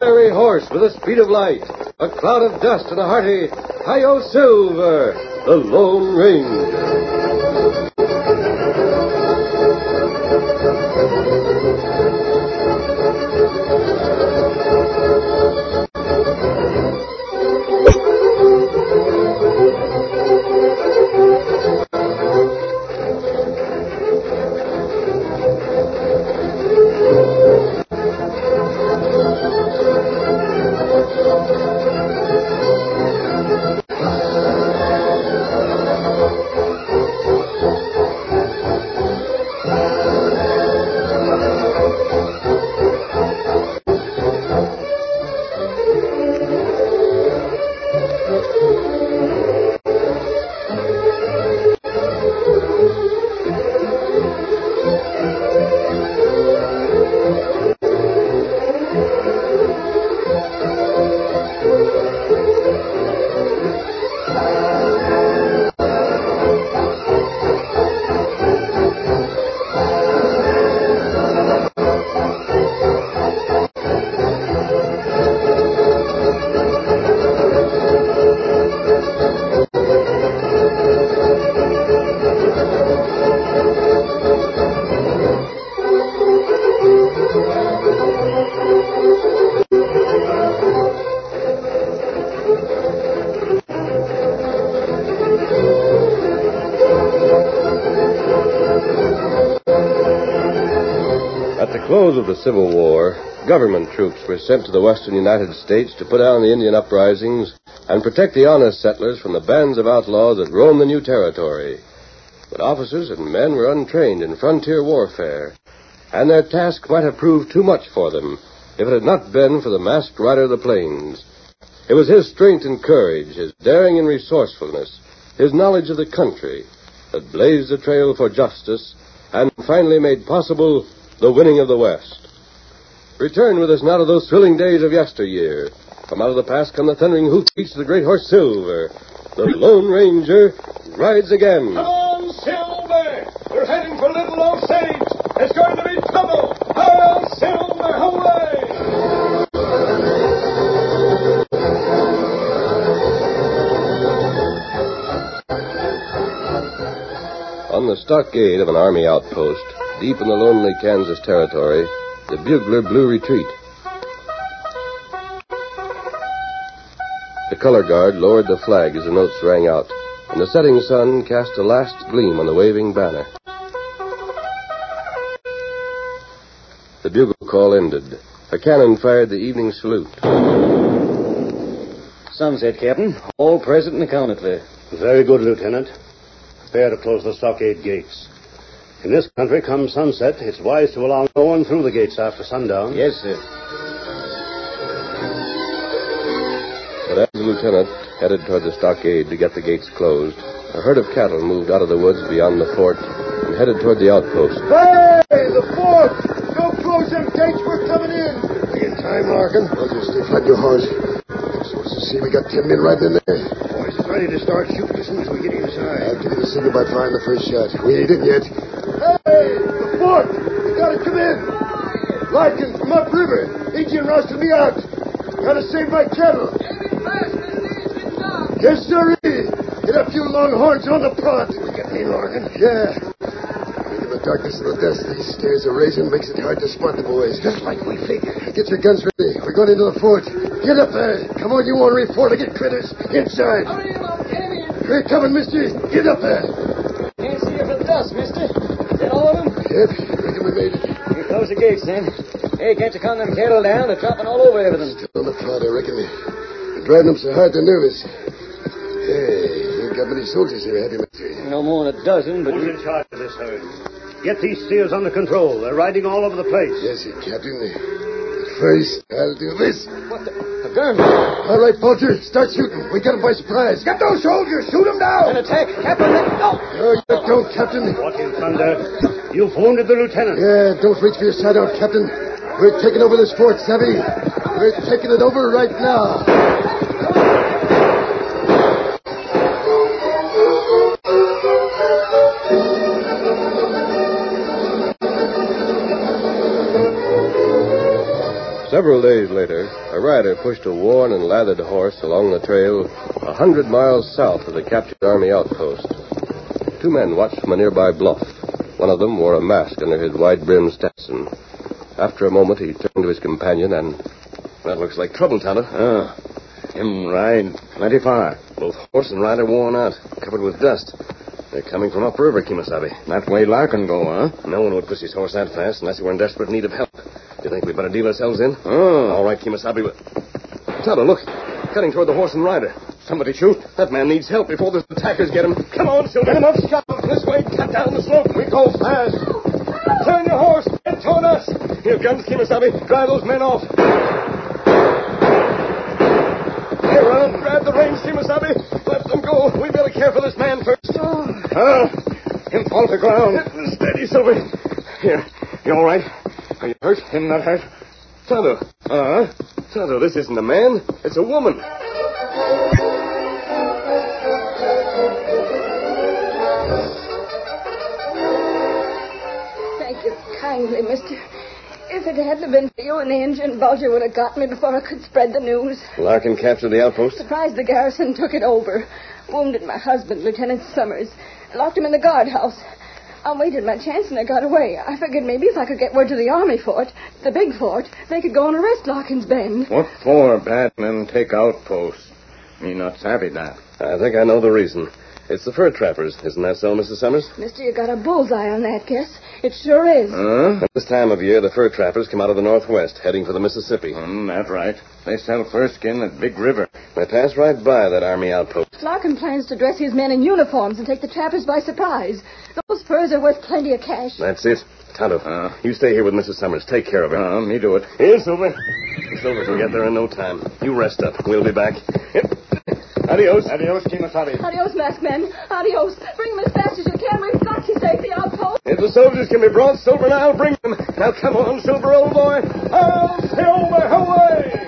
fiery horse with the speed of light, a cloud of dust, and a hearty Hi-Yo Silver, the Lone Ranger. At the close of the Civil War, government troops were sent to the western United States to put down the Indian uprisings and protect the honest settlers from the bands of outlaws that roamed the new territory. But officers and men were untrained in frontier warfare, and their task might have proved too much for them if it had not been for the masked rider of the plains. It was his strength and courage, his daring and resourcefulness, his knowledge of the country that blazed the trail for justice and finally made possible the winning of the West. Return with us now to those thrilling days of yesteryear. From out of the past come the thundering hoofbeats of the great horse Silver. The Lone Ranger rides again. Come on, Silver! We're heading for Little Osage. There's going to be trouble. Hi-Yo Silver, away! On the stockade of an army outpost, deep in the lonely Kansas territory, the bugler blew retreat. The color guard lowered the flag as the notes rang out, and the setting sun cast a last gleam on the waving banner. The bugle call ended. A cannon fired the evening salute. Sunset, Captain. All present and accounted for. Very good, Lieutenant. Prepare to close the stockade gates. In this country, come sunset, it's wise to allow no one through the gates after sundown. Yes, sir. But as the lieutenant headed toward the stockade to get the gates closed, a herd of cattle moved out of the woods beyond the fort and headed toward the outpost. Hey, the fort! Don't close them gates, we're coming in! We in time, Larkin. Roger, stay flat, your horse. I'm supposed to see we got 10 men right in there. Boys is ready to start shooting as soon as we get inside. I'll give you the signal by firing the first shot. We ain't in yet. Hey, the fort! You gotta come in! Larkin, from upriver. Indian rousted me out. Gotta save my cattle. Yes, sirree. Get up, you longhorns, on the prod. We get me, Larkin. Yeah. In the darkness of the dust, these stairs are raising makes it hard to spot the boys. Just like we figured. Get your guns ready. We're going into the fort. Get up there. Come on, you ornery four-legged critters. Inside. Hurry him up, Kenny. We're coming, mister. Get up there. Can't see you for the dust, mister. Is that all of them? Yep, reckon we made it. You close the gates, then. Hey, can't you calm them cattle down? They're dropping all over everything. Still on the prod, I reckon. They're driving them so hard they're nervous. Hey, you ain't got many soldiers here, have you, mister? No more than a dozen, but... Who's in charge of this herd? Get these steers under control. They're riding all over the place. Yes, sir, Captain. But first, I'll do this. What the... A gun? All right, Bolter, start shooting. We got them by surprise. Get those soldiers! Shoot them down! An attack! Captain, let go! No, you don't, Captain. What in thunder? You've wounded the lieutenant. Yeah, don't reach for your side out, Captain. We're taking over this fort, savvy. We're taking it over right now. Several days later, a rider pushed a worn and lathered horse along the trail 100 miles south of the captured Army outpost. Two men watched from a nearby bluff. One of them wore a mask under his wide-brimmed Stetson. After a moment, he turned to his companion and... That looks like trouble, Tonto. Him ride plenty far. Both horse and rider worn out, covered with dust. They're coming from upriver, Kimasabi. That way Larkin go, huh? No one would push his horse that fast unless he were in desperate need of help. Do you think we'd better deal ourselves in? All right, Kimasabi. Tonto, look. Cutting toward the horse and rider. Somebody shoot. That man needs help before the attackers get him. Come on, Silver. Get him up, Scott. This way. Cut down the slope. We go fast. Turn your horse. Head toward us. Here, guns, Kimasabi. Drive those men off. Here, run. Grab the reins, Kimasabi. Let them go. We better care for this man first. Him fall to ground. Steady, Silver. Here. You all right? Are you hurt? Him not hurt? Tonto. Tonto, this isn't a man. It's a woman. Thank you kindly, mister. If it hadn't been for you and the engine, Bulger would have got me before I could spread the news. Larkin captured the outpost? Surprised the garrison took it over. Wounded my husband, Lieutenant Summers. Locked him in the guardhouse. I waited my chance and I got away. I figured maybe if I could get word to the army fort, the big fort, they could go and arrest Larkin's Bend. What for bad men take outposts? Me not savvy that. I think I know the reason. It's the fur trappers. Isn't that so, Mrs. Summers? Mister, you got a bullseye on that guess. It sure is. At this time of year, the fur trappers come out of the northwest, heading for the Mississippi. That's right. They sell fur skin at Big River. They pass right by that army outpost. Larkin plans to dress his men in uniforms and take the trappers by surprise. Those furs are worth plenty of cash. That's it. Tonto, you stay here with Mrs. Summers. Take care of her. Me do it. Here, Silver. Silver will get there in no time. You rest up. We'll be back. Yep. Adios. Adios, Kimasabi. Adios, masked men. Adios. Bring them as fast as you can. We've got to save the outpost. If the soldiers can be brought, Silver, and I'll bring them. Now, come on, Silver, old boy. I'll Silver, away!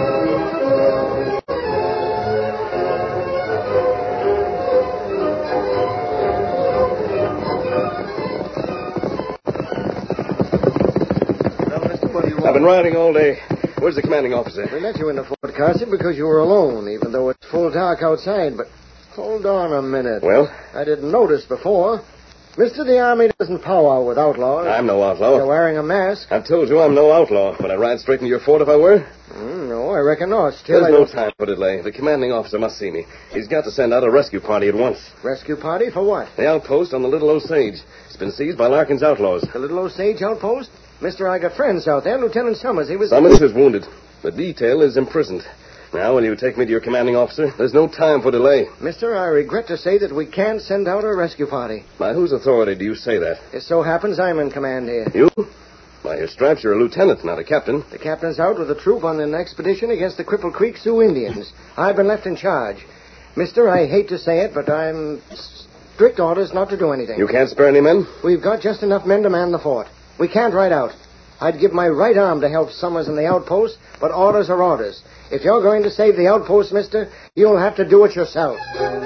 I've been riding all day. Where's the commanding officer? We let you into Fort Carson because you were alone, even though it's full dark outside. But hold on a minute. Well? I didn't notice before. Mister, the Army doesn't powwow with outlaws. I'm no outlaw. You're wearing a mask. I've told you I'm no outlaw. Would I ride straight into your fort if I were? No, I reckon not. Still, There's no time for delay. The commanding officer must see me. He's got to send out a rescue party at once. Rescue party for what? The outpost on the Little Osage. It's been seized by Larkin's outlaws. The Little Osage outpost? Mister, I got friends out there. Lieutenant Summers, he was... Summers is wounded. The detail is imprisoned. Now, will you take me to your commanding officer? There's no time for delay. Mister, I regret to say that we can't send out a rescue party. By whose authority do you say that? It so happens I'm in command here. You? By your stripes, you're a lieutenant, not a captain. The captain's out with a troop on an expedition against the Cripple Creek Sioux Indians. I've been left in charge. Mister, I hate to say it, but I'm strict orders not to do anything. You can't spare any men? We've got just enough men to man the fort. We can't ride out. I'd give my right arm to help Summers in the outpost, but orders are orders. If you're going to save the outpost, mister, you'll have to do it yourself.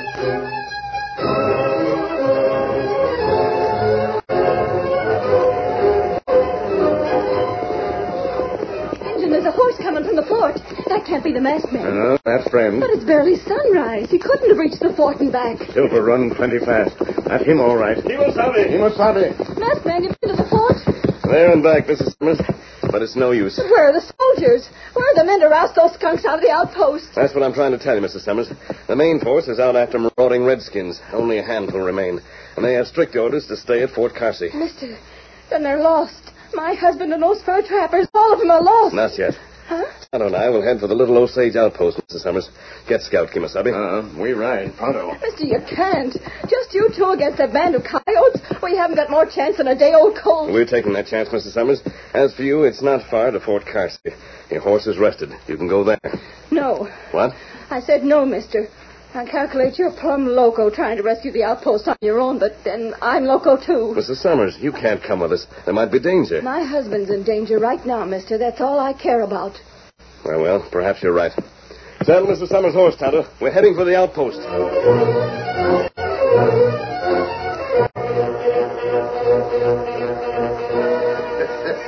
Engine, there's a horse coming from the fort. That can't be the masked man. That's friend. But it's barely sunrise. He couldn't have reached the fort and back. Silver run plenty fast. That's him all right. Kimasabi! Masked man, you've been to the fort? There and back, Mrs. Summers. But it's no use. But where are the soldiers? Where are the men to roust those skunks out of the outpost? That's what I'm trying to tell you, Mrs. Summers. The main force is out after marauding redskins. Only a handful remain. And they have strict orders to stay at Fort Carsey. Mister, then they're lost. My husband and those fur trappers, all of them are lost. Not yet. Huh? Tonto and I will head for the Little Osage outpost, Mrs. Summers. Get Scout, Kimasabi. We ride pronto. Mister, you can't. Just you two against a band of coyotes? We haven't got more chance than a day-old colt. We're taking that chance, Mrs. Summers. As for you, it's not far to Fort Carsey. Your horse is rested. You can go there. No. What? I said no, mister. I calculate you're plumb loco trying to rescue the outpost on your own, but then I'm loco, too. Mrs. Summers, you can't come with us. There might be danger. My husband's in danger right now, mister. That's all I care about. Well, perhaps you're right. Saddle Mrs. Summers' horse, Tonto. We're heading for the outpost.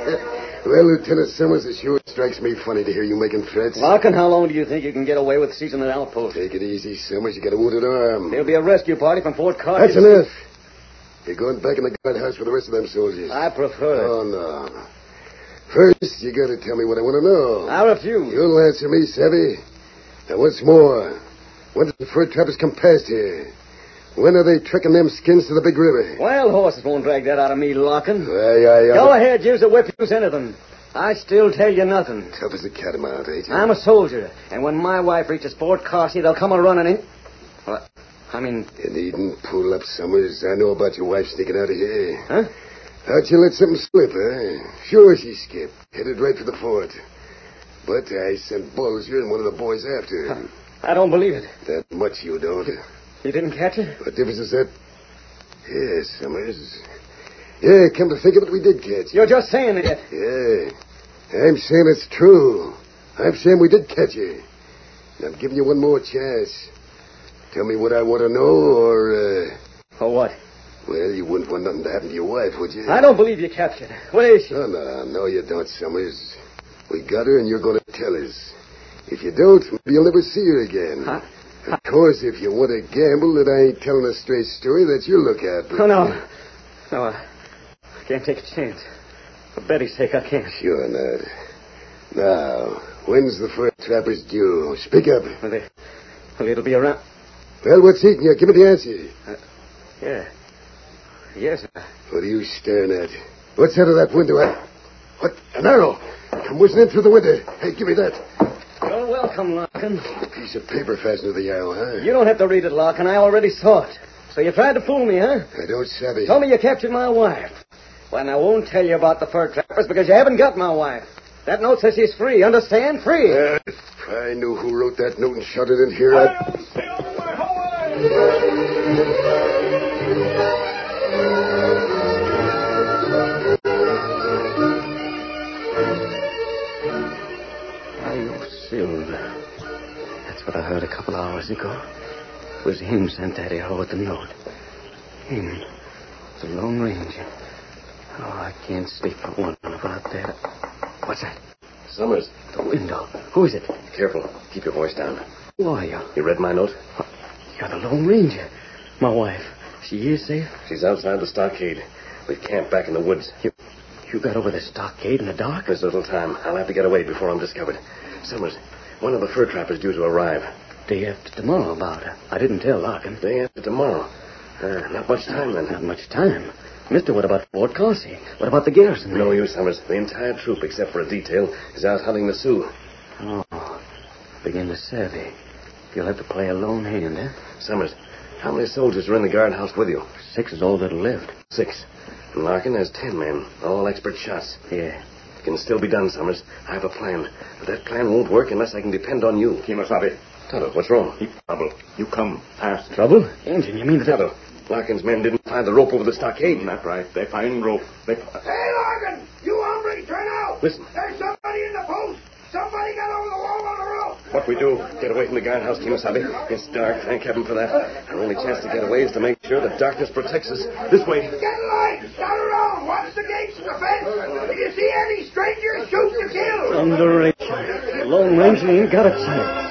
Well, Lieutenant Summers, it sure strikes me funny to hear you making threats. Larkin, how long do you think you can get away with seizing an outpost? Take it easy, Summers. You got a wounded arm. There'll be a rescue party from Fort Carson. That's enough. You're going back in the guardhouse with the rest of them soldiers. I prefer it. Oh, no. First, you got to tell me what I want to know. I refuse. You'll answer me, Savvy. Now, once more, when did the fur trappers come past here? When are they trekking them skins to the big river? Wild horses won't drag that out of me, Larkin. Yeah. Go ahead, use a whip, use anything. I still tell you nothing. Tough as a catamount, ain't you? I'm a soldier, and when my wife reaches Fort Carsey, they'll come a-running in. Well, I mean... You needn't pull up, Summers. I know about your wife sneaking out of here. Huh? How'd you let something slip, huh? Sure she skipped. Headed right for the fort. But I sent Bulger and one of the boys after her. I don't believe it. That much you don't. You didn't catch her? What difference is that? Yes, Summers. Yeah, come to think of it, we did catch her. You're just saying it. Yeah. I'm saying it's true. I'm saying we did catch her. And I'm giving you one more chance. Tell me what I want to know, or... Or what? Well, you wouldn't want nothing to happen to your wife, would you? I don't believe you captured her. Where is she? Oh, no, you don't, Summers. We got her, and you're going to tell us. If you don't, you'll never see her again. Huh? Of course, if you want to gamble that I ain't telling a straight story, that's your lookout. But... Oh, no. No, I can't take a chance. For Betty's sake, I can't. Sure not. Now, when's the fur trappers due? Speak up. Well, it'll be around... Well, what's eating you? Give me the answer. Yeah. Yes. What are you staring at? What's out of that window? What? An arrow. Come whizzing in through the window. Hey, give me that. You're welcome, Larkin. A piece of paper fastened to the arrow, huh? You don't have to read it, Larkin. I already saw it. So you tried to fool me, huh? I don't savvy. Told me you captured my wife. Well, I won't tell you about the fur trappers because you haven't got my wife. That note says she's free. Understand? Free. If I knew who wrote that note and shot it in here, Silver. That's what I heard a couple hours ago. It was him sent that arrow with the note. Him. The Lone Ranger. Oh, I can't sleep for wondering about that. What's that? Summers. The window. Who is it? Careful. Keep your voice down. Who are you? You read my note? You're the Lone Ranger. My wife. She is safe? She's outside the stockade. We've camped back in the woods. You got over the stockade in the dark? There's little time. I'll have to get away before I'm discovered. Summers, one of the fur trappers due to arrive. Day after tomorrow about her. I didn't tell Larkin. Day after tomorrow. Not much time, then. Not much time. Mister, what about Fort Carsey? What about the garrison? No use, Summers. The entire troop, except for a detail, is out hunting the Sioux. Oh, begin to savvy. You'll have to play a lone hand, eh? Summers, how many soldiers are in the guardhouse with you? 6 is all that'll left. 6. And Larkin has 10 men, all expert shots. Yeah. It can still be done, Summers. I have a plan. But that plan won't work unless I can depend on you. Kimasabi. Tonto, what's wrong? Heap trouble. You come fast. Trouble? Injun, you mean that... Tonto, Larkin's men didn't find the rope over the stockade. Not right. They find rope. Hey, Larkin! You hombre, turn out! Listen. There's somebody in the post! Somebody got over the wall on the rope! What we do? Get away from the guardhouse, Kimasabi. It's dark. Thank heaven for that. Our only chance to get away is to make sure that darkness protects us. This way. Get a light! Scout around! Watch the gates and the fence! If you see any strangers, shoot to kill! Underration. The Lone Ranger ain't got a chance.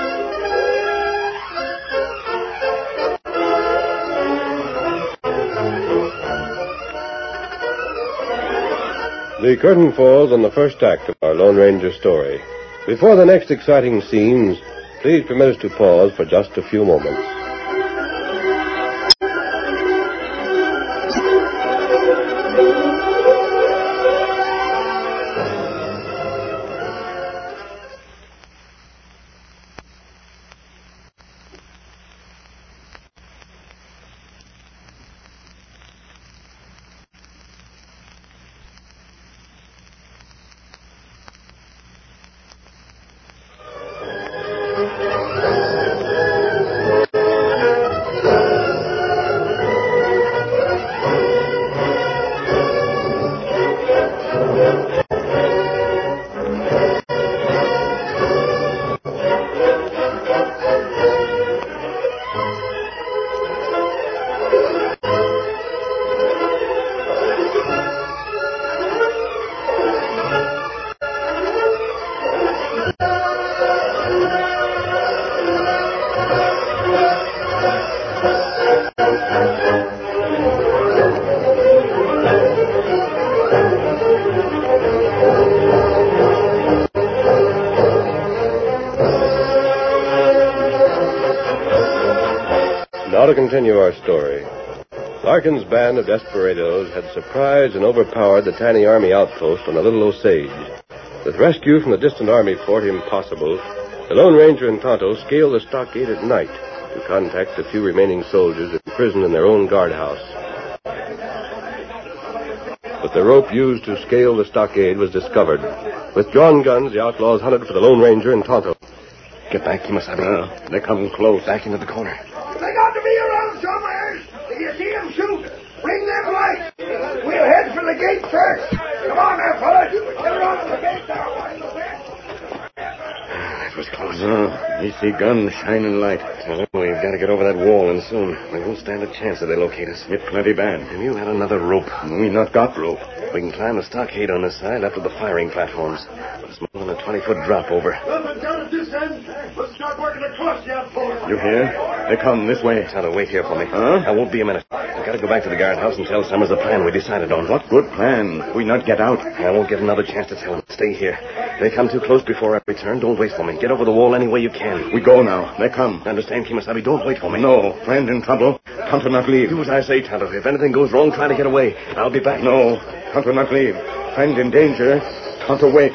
The curtain falls on the first act of our Lone Ranger story. Before the next exciting scenes, please permit us to pause for just a few moments. Now to continue our story. Larkin's band of desperados had surprised and overpowered the tiny army outpost on the Little Osage. With rescue from the distant army fort impossible, the Lone Ranger and Tonto scaled the stockade at night to contact the few remaining soldiers imprisoned in their own guardhouse. But the rope used to scale the stockade was discovered. With drawn guns, the outlaws hunted for the Lone Ranger and Tonto. Get back, Kimasabi. They're coming close. Back into the corner. They got to be around somewhere. If you see them shoot, bring them lights. We'll head for the gate first. Come on now, fellas. Get around to the gate there. That was close. You see guns shining light. We've got to get over that wall, and soon. We won't stand a chance if they locate us. It's plenty bad. And you had another rope. We not got rope. We can climb the stockade on this side up to the firing platforms. But it's more than a 20-foot drop over. Well, but down at this end, let's start working across the outpost. You hear? They come this way. Tonto, wait here for me. Huh? I won't be a minute. I've got to go back to the guardhouse and tell Summers the plan we decided on. What good plan? We not get out. I won't get another chance to tell them. Stay here. They come too close before I return. Don't wait for me. Get over the wall any way you can. We go now. They come. Understand, Kimasabi? Don't wait for me. No. Friend in trouble. Tonto not leave. Do as I say, Tonto. If anything goes wrong, try to get away. I'll be back. No. Tonto not leave. Friend in danger. Tonto wait.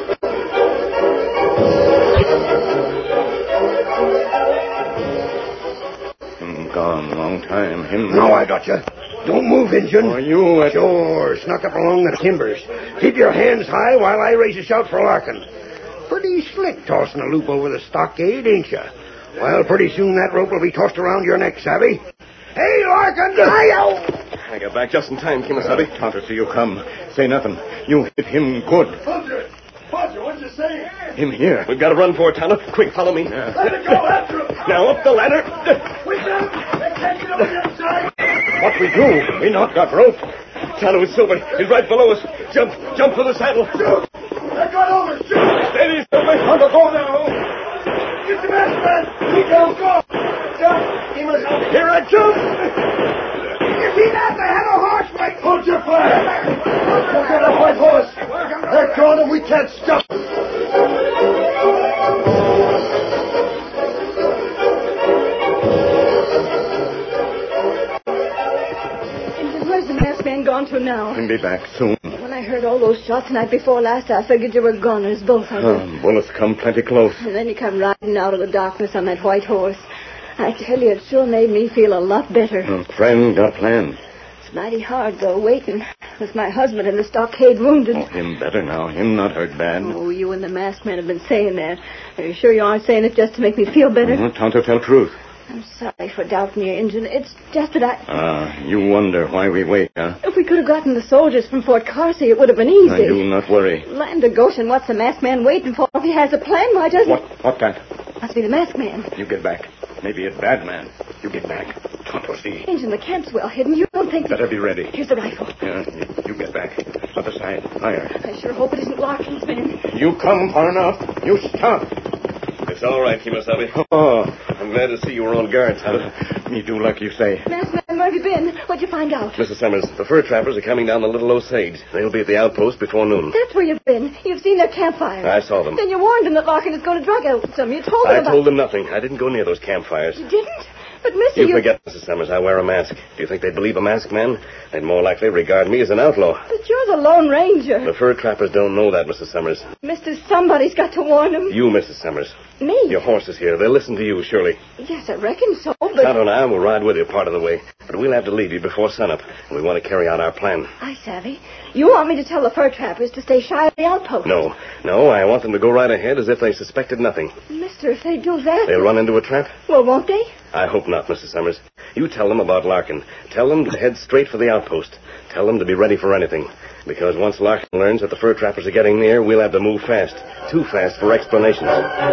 Gone. Long time. Him. Now I got you. Don't move, Injun. Oh, you... Sure. Snuck up along the timbers. Keep your hands high while I raise a shout for Larkin. Pretty slick tossing a loop over the stockade, ain't you? Well, pretty soon that rope will be tossed around your neck, savvy? Hey, Larkin! I got back just in time, Kimasabi. Tonto, see you come. Say nothing. You hit him good. Roger, what'd you say? Him here. We've got to run for it, Tonto. Quick, follow me. Let it go after him. Now up the ladder. We got him. They can't get over the other side. What we do? We not got rope. Tonto is Silver. He's right below us. Jump for the saddle. Shoot! They got over. Shoot! Steady, Silver. Tonto, go now. Get the mask, man. We go. Jump. He must help. Here I jump. You see that? They have a horse right. Hold your fire. Look at that white horse. They're calling him. We can't stop him. Where's the masked man gone to now? He'll be back soon. When I heard all those shots the night before last, I figured you were goners, both of them. Bullets come plenty close. And then you come riding out of the darkness on that white horse. I tell you, it sure made me feel a lot better. Friend got plan. It's mighty hard, though, waiting with my husband in the stockade wounded. Oh, him better now. Him not hurt bad. Oh, you and the masked man have been saying that. Are you sure you aren't saying it just to make me feel better? Tonto tell truth. I'm sorry for doubting you, Injun. It's just that You wonder why we wait, huh? If we could have gotten the soldiers from Fort Carsey, it would have been easy. You not worry. Land of Goshen, what's the masked man waiting for? If he has a plan, why doesn't... What that? Must be the masked man. You get back. Maybe a bad man. You get back. Tonto, see. Injun, the camp's well hidden. You don't think... Better be ready. Here's the rifle. Yeah, you get back. Other side. Fire. I sure hope it isn't Larkin's men. You come far enough. You stop. It's all right, Kimasabi. Oh, I'm glad to see you were on guard, Tonto. me do like you say. Masked man, where have you been? What'd you find out? Mrs. Summers, the fur trappers are coming down the Little Osage. They'll be at the outpost before noon. That's where you've been. You've seen their campfire. I saw them. Then you warned them that Larkin is going to drug out some. You told them I about... told them nothing. I didn't go near those campfires. You didn't? But, mister, You forget, Mrs. Summers, I wear a mask. Do you think they'd believe a masked man? They'd more likely regard me as an outlaw. But you're the Lone Ranger. The fur trappers don't know that, Mrs. Summers. Mister, somebody's got to warn them. You, Mrs. Summers. Me? Your horse is here. They'll listen to you, surely. Yes, I reckon so, but... Tonto and I will ride with you part of the way. But we'll have to leave you before sunup. And we want to carry out our plan. I savvy. You want me to tell the fur trappers to stay shy of the outpost? No, I want them to go right ahead as if they suspected nothing. Mister, if they do that... They'll run into a trap? Well, won't they? I hope not, Mrs. Summers. You tell them about Larkin. Tell them to head straight for the outpost. Tell them to be ready for anything. Because once Larkin learns that the fur trappers are getting near, we'll have to move fast. Too fast for explanations.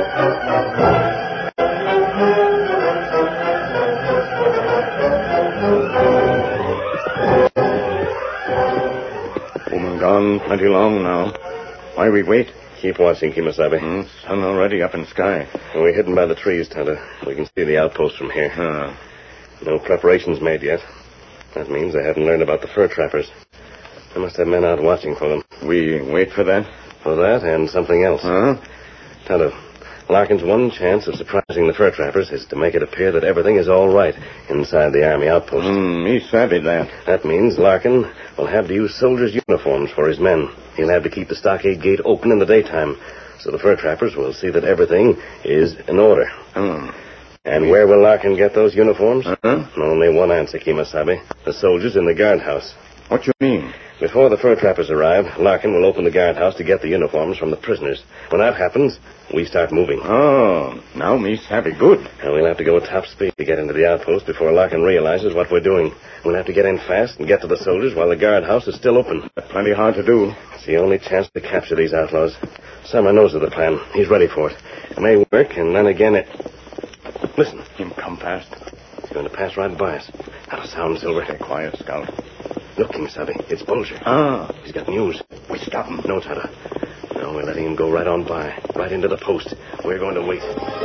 Woman gone plenty long now. Why we wait? Keep watching, Kimasabi. Sun already up in sky. We're hidden by the trees, Tonto. We can see the outpost from here. No preparations made yet. That means they haven't learned about the fur trappers. They must have men out watching for them. We wait for that? For that and something else. Huh? Tonto, Larkin's one chance of surprising the fur trappers is to make it appear that everything is all right inside the Army outpost. Me savvy that. That means Larkin will have to use soldiers' uniforms for his men. He'll have to keep the stockade gate open in the daytime, so the fur trappers will see that everything is in order. And where will Larkin get those uniforms? Only one answer, Kemosabe. The soldiers in the guardhouse. What you mean? Before the fur trappers arrive, Larkin will open the guardhouse to get the uniforms from the prisoners. When that happens, we start moving. Oh, now me savvy good. And we'll have to go at top speed to get into the outpost before Larkin realizes what we're doing. We'll have to get in fast and get to the soldiers while the guardhouse is still open. Plenty hard to do. It's the only chance to capture these outlaws. Summer knows of the plan. He's ready for it. It may work, and then again it... Listen. Him come fast. He's going to pass right by us. Not a sound, Silver. Stay quiet, Scout. Look, Kemosabe, it's Bulger. He's got news. We stop him. No, Tonto. No, we're letting him go right on by. Right into the post. We're going to wait.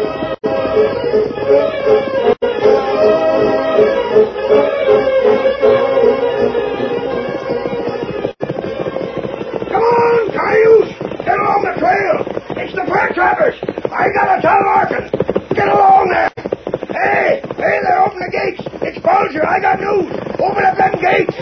Come on, Cayuse! Get along the trail! It's the fur trappers! I gotta tell Larkin! Get along there! Hey, there, open the gates! It's Bulger, I got news! Open up them gates!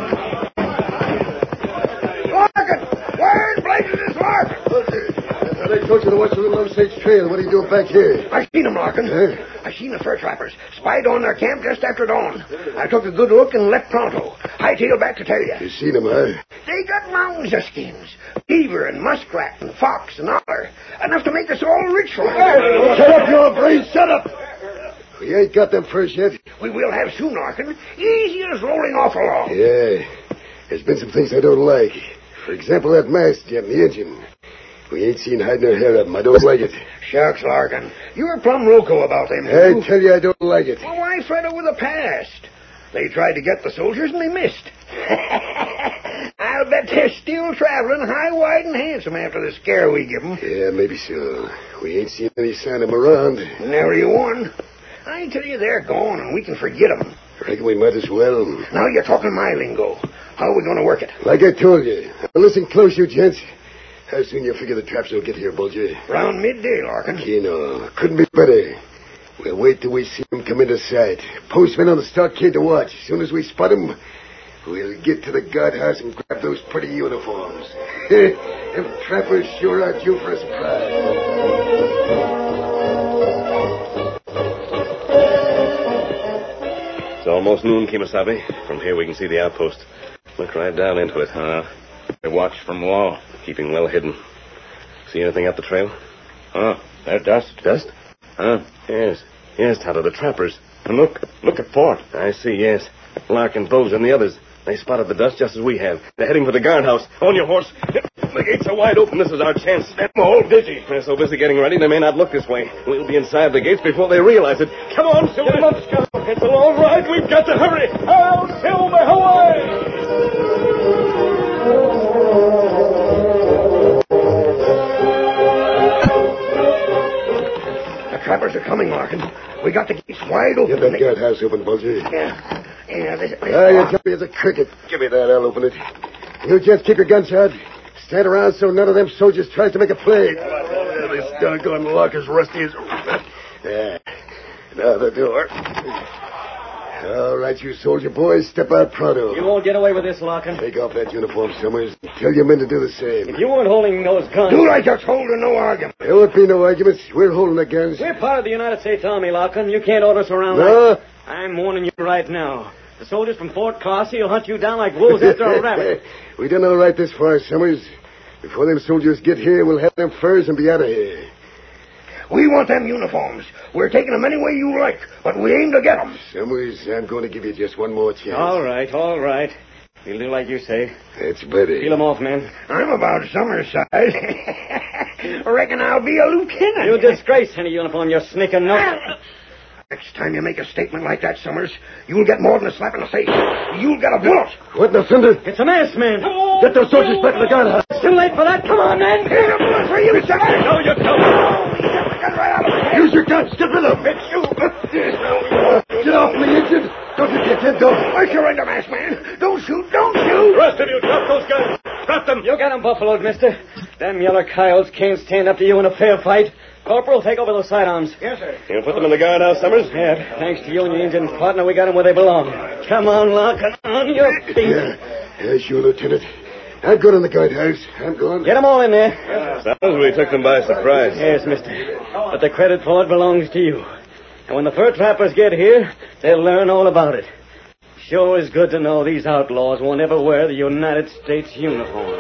Larkin! Where in blazes is Larkin? Bulger, I told you to watch the little Osage trail. What are you doing back here? I seen 'em, Larkin. I seen the fur trappers. Spied on their camp just after dawn. I took a good look and left pronto. Hightailed back to tell you. You seen them, huh? They got mountains of skins. Beaver and muskrat and fox and otter. Enough to make us all rich for it. Shut up, you old brains! Shut up! We ain't got them furs yet. We will have soon, Larkin. Easy as rolling off a log. Yeah. There's been some things I don't like. For example, that mast jet and the engine. We ain't seen hide nor hair of them. I don't like it. Shucks, Larkin. You're plumb loco about them, I too. tell you I don't like it. Well, why fret over the past? They tried to get the soldiers and they missed. I'll bet they're still traveling high, wide, and handsome after the scare we give them. Yeah, maybe so. We ain't seen any sign of them around. Never you won. I tell you, they're gone and we can forget them. Reckon we might as well. Now you're talking my lingo. How are we going to work it? Like I told you. Now listen close, you gents. How soon you figure the traps will get here, Bulger? Around midday, Larkin. You know, couldn't be better. We'll wait till we see them come into sight. Postmen on the stockade to watch. As soon as we spot them, we'll get to the guardhouse and grab those pretty uniforms. Them trappers sure are due for a surprise. It's almost noon, Kemosabe. From here we can see the outpost. Look right down into it. They watch from wall. Keeping well hidden. See anything up the trail? They're dust. Dust? Yes. Yes, Tonto, the trappers. And look at Fort. I see, yes. Larkin, Bose, and the others. They spotted the dust just as we have. They're heading for the guardhouse. On your horse. The gates are wide open. This is our chance. They're all busy. They're so busy getting ready, they may not look this way. We'll be inside the gates before they realize it. Come on, Silver. Get 'em up, Scout. It's all right. We've got to hurry. Hail, Silver, away! The trappers are coming, Larkin. We got the gates wide open. Get that guardhouse open, Bulger. Yeah, this you tell me it's a cricket. Give me that. I'll open it. You gents keep your guns out. Stand around so none of them soldiers tries to make a play. This doggone lock is rusty as... There. Now the door. All right, you soldier boys, step out pronto. You won't get away with this, Larkin. Take off that uniform, Summers. Tell your men to do the same. If you weren't holding those guns... Do like you're told and no argument. There won't be no arguments. We're holding the guns. We're part of the United States Army, Larkin. You can't order us around No. I'm warning you right now. The soldiers from Fort Clarcy will hunt you down like wolves after a rabbit. We done all right this far, Summers. Before them soldiers get here, we'll have them furs and be out of here. We want them uniforms. We're taking them any way you like, but we aim to get them. Summers, I'm going to give you just one more chance. All right. We'll do like you say. That's better. Peel them off, men. I'm about Summers' size. Reckon I'll be a lieutenant. You disgrace any uniform, you sneaking nut. Next time you make a statement like that, Summers, you'll get more than a slap in the face. You'll get a bullet. What in the thunder? It's a masked man. Get those soldiers back to the guardhouse. It's too late for that. Come on, men. Here's a bullet for you, Summers. No, you don't. He got the gun right out of his hand. Use your guns. Get rid of them. It's you. Get off me, Agent. Don't you get that, don't. I surrender, masked man. Don't shoot. Don't shoot. The rest of you, drop those guns. Drop them. You got him buffaloed, mister. Them yeller coyotes can't stand up to you in a fair fight. Corporal, take over those sidearms. Yes, sir. You put them in the guardhouse, Summers? Yeah, thanks to you and your Indian partner, we got them where they belong. Come on, Larkin, on your feet. Yeah, sure, Lieutenant. I'm good in the guardhouse. I'm going. Get them all in there. Sounds we took them by surprise. Yes, mister. But the credit for it belongs to you. And when the fur trappers get here, they'll learn all about it. Sure is good to know these outlaws won't ever wear the United States uniform.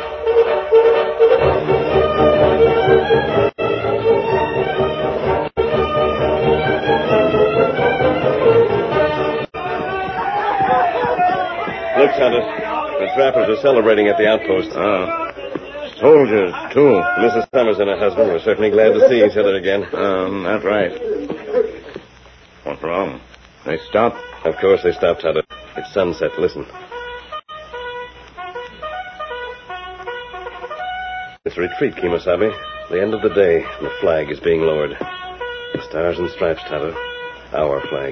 Look, Tonto. The trappers are celebrating at the outpost. Soldiers, too. Mrs. Summers and her husband were certainly glad to see each other again. That's right. What's wrong? They stopped? Of course they stopped, Tonto. It's sunset. Listen. It's retreat, Kemosabe. The end of the day, and the flag is being lowered. The stars and stripes, Tonto. Our flag.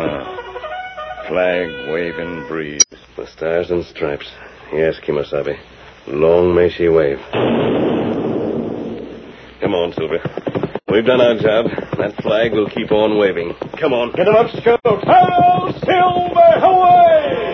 Flag waving breeze. The stars and stripes. Yes, Kemosabe. Long may she wave. Come on, Silver. We've done our job. That flag will keep on waving. Come on. Get him up, Scout. Hello, Silver, away!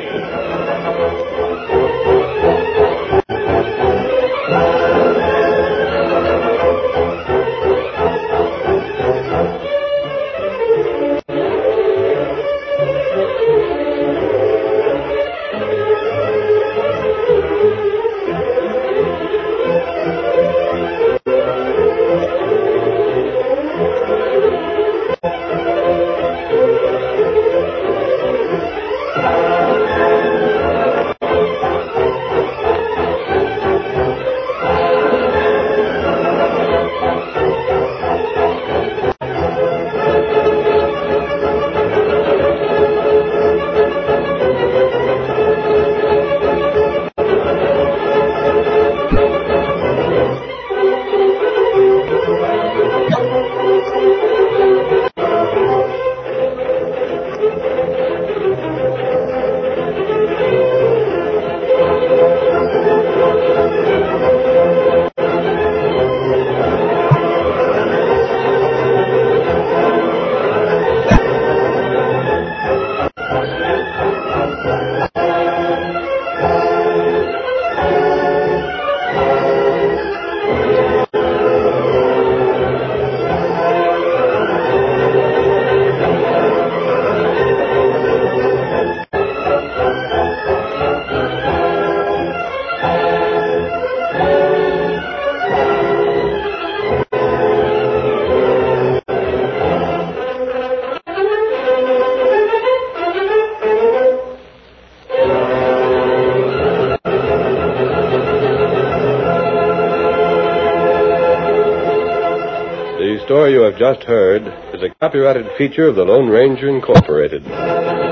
The story you have just heard is a copyrighted feature of the Lone Ranger Incorporated.